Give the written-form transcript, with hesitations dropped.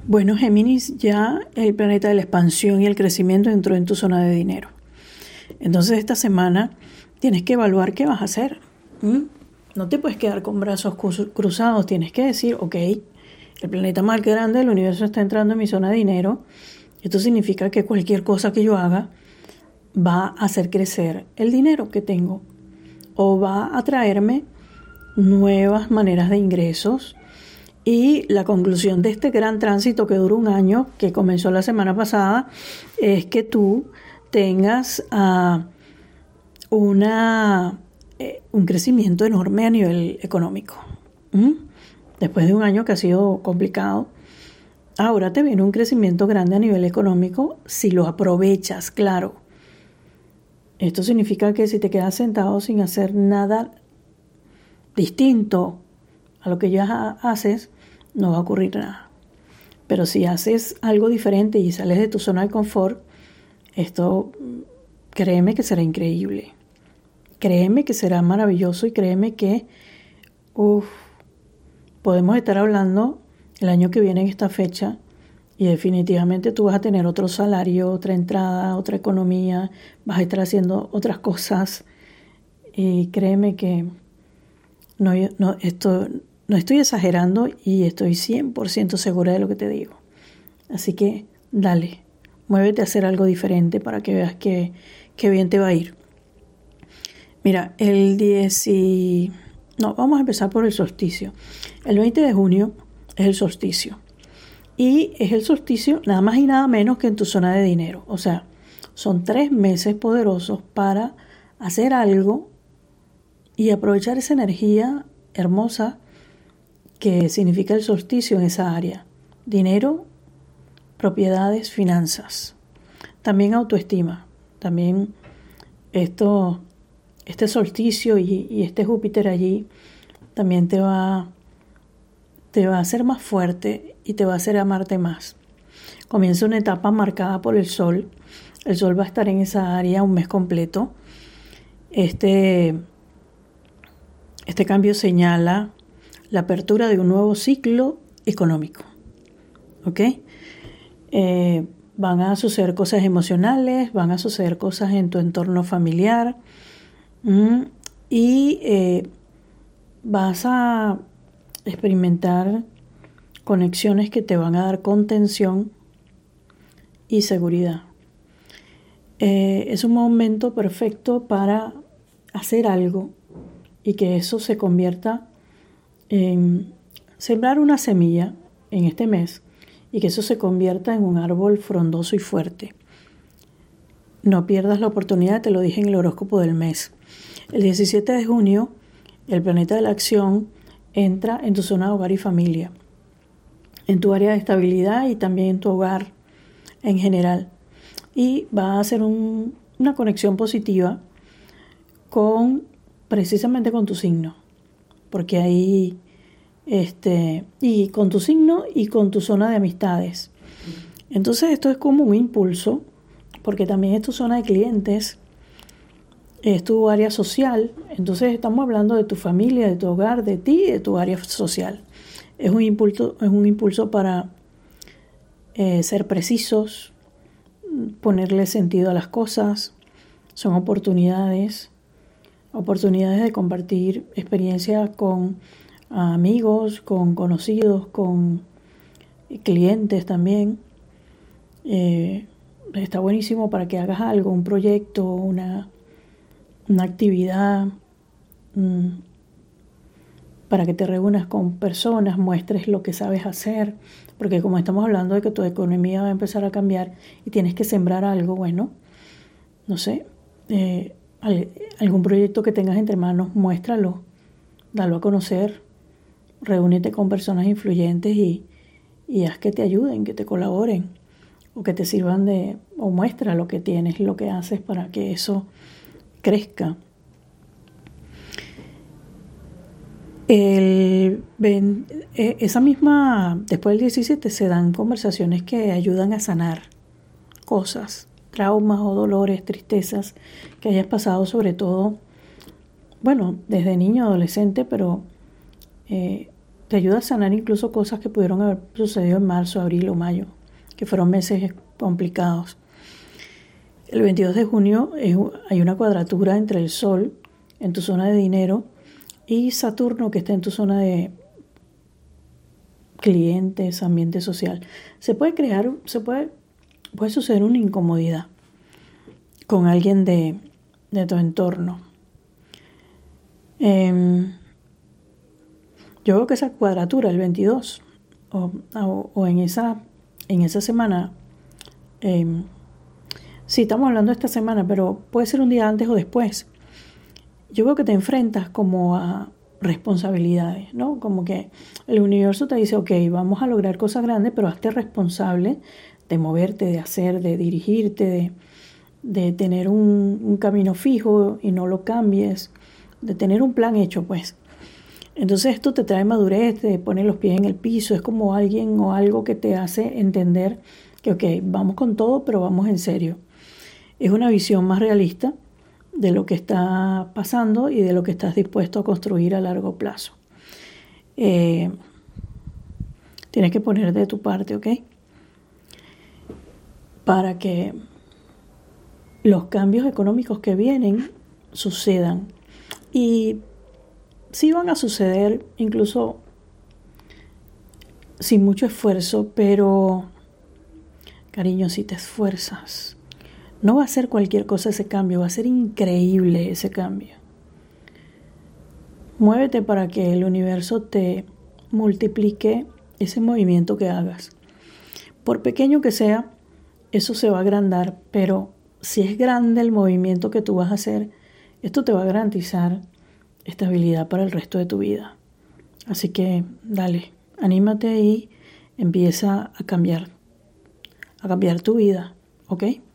Bueno, Géminis, ya el planeta de la expansión y el crecimiento entró en tu zona de dinero. Entonces esta semana tienes que evaluar qué vas a hacer. No te puedes quedar con brazos cruzados, tienes que decir, ok, el planeta más grande del universo está entrando en mi zona de dinero. Esto significa que cualquier cosa que yo haga va a hacer crecer el dinero que tengo o va a traerme nuevas maneras de ingresos. Y la conclusión de este gran tránsito que dura un año, que comenzó la semana pasada, es que tú tengas un crecimiento enorme a nivel económico. Después de un año que ha sido complicado, ahora te viene un crecimiento grande a nivel económico si lo aprovechas, claro. Esto significa que si te quedas sentado sin hacer nada distinto a lo que ya haces, no va a ocurrir nada. Pero si haces algo diferente y sales de tu zona de confort, esto, créeme que será increíble. Créeme que será maravilloso y créeme que podemos estar hablando el año que viene en esta fecha y definitivamente tú vas a tener otro salario, otra entrada, otra economía, vas a estar haciendo otras cosas y créeme que no estoy exagerando y estoy 100% segura de lo que te digo. Así que dale, muévete a hacer algo diferente para que veas que bien te va a ir. Mira, vamos a empezar por el solsticio. El 20 de junio es el solsticio. Y es el solsticio nada más y nada menos que en tu zona de dinero. O sea, son 3 meses poderosos para hacer algo y aprovechar esa energía hermosa que significa el solsticio en esa área. Dinero, propiedades, finanzas. También autoestima. También este solsticio y este Júpiter allí también te va a hacer más fuerte y te va a hacer amarte más. Comienza una etapa marcada por el sol. El sol va a estar en esa área un mes completo. Este cambio señala la apertura de un nuevo ciclo económico. ¿Ok? Van a suceder cosas emocionales, van a suceder cosas en tu entorno familiar y vas a experimentar conexiones que te van a dar contención y seguridad. Es un momento perfecto para hacer algo y que eso se convierta en sembrar una semilla en este mes y que eso se convierta en un árbol frondoso y fuerte. No pierdas la oportunidad, te lo dije en el horóscopo del mes. El 17 de junio, el planeta de la acción entra en tu zona de hogar y familia, en tu área de estabilidad y también en tu hogar en general. Y va a hacer una conexión positiva precisamente con tu signo, porque ahí y con tu signo y con tu zona de amistades. Entonces esto es como un impulso, porque también es tu zona de clientes, es tu área social. Entonces estamos hablando de tu familia, de tu hogar, de ti y de tu área social. Es un impulso para ser precisos, ponerle sentido a las cosas. Son oportunidades de compartir experiencias con amigos, con conocidos, con clientes también. Está buenísimo para que hagas algo, un proyecto, una actividad, para que te reúnas con personas, muestres lo que sabes hacer, porque como estamos hablando de que tu economía va a empezar a cambiar y tienes que sembrar algo, bueno, no sé, algún proyecto que tengas entre manos, muéstralo, dalo a conocer, reúnete con personas influyentes y haz que te ayuden, que te colaboren o que te sirvan o muestra lo que tienes, lo que haces para que eso crezca. Después del 17 se dan conversaciones que ayudan a sanar cosas, traumas o dolores, tristezas que hayas pasado, sobre todo, bueno, desde niño, adolescente, pero te ayuda a sanar incluso cosas que pudieron haber sucedido en marzo, abril o mayo, que fueron meses complicados. El 22 de junio hay una cuadratura entre el Sol en tu zona de dinero y Saturno, que está en tu zona de clientes, ambiente social. Puede suceder una incomodidad con alguien de tu entorno. Yo veo que esa cuadratura, el 22, o en esa semana, sí, estamos hablando de esta semana, pero puede ser un día antes o después. Yo veo que te enfrentas como a responsabilidades, ¿no? Como que el universo te dice, ok, vamos a lograr cosas grandes, pero hazte responsable de moverte, de hacer, de dirigirte, de tener un camino fijo y no lo cambies, de tener un plan hecho, pues. Entonces esto te trae madurez, te pone los pies en el piso, es como alguien o algo que te hace entender que, ok, vamos con todo, pero vamos en serio. Es una visión más realista de lo que está pasando y de lo que estás dispuesto a construir a largo plazo. Tienes que poner de tu parte, ¿ok? Para que los cambios económicos que vienen sucedan. Y sí van a suceder incluso sin mucho esfuerzo, pero cariño, si te esfuerzas, no va a ser cualquier cosa ese cambio, va a ser increíble ese cambio. Muévete para que el universo te multiplique ese movimiento que hagas. Por pequeño que sea, eso se va a agrandar, pero si es grande el movimiento que tú vas a hacer, esto te va a garantizar estabilidad para el resto de tu vida. Así que dale, anímate y empieza a cambiar tu vida, ¿ok?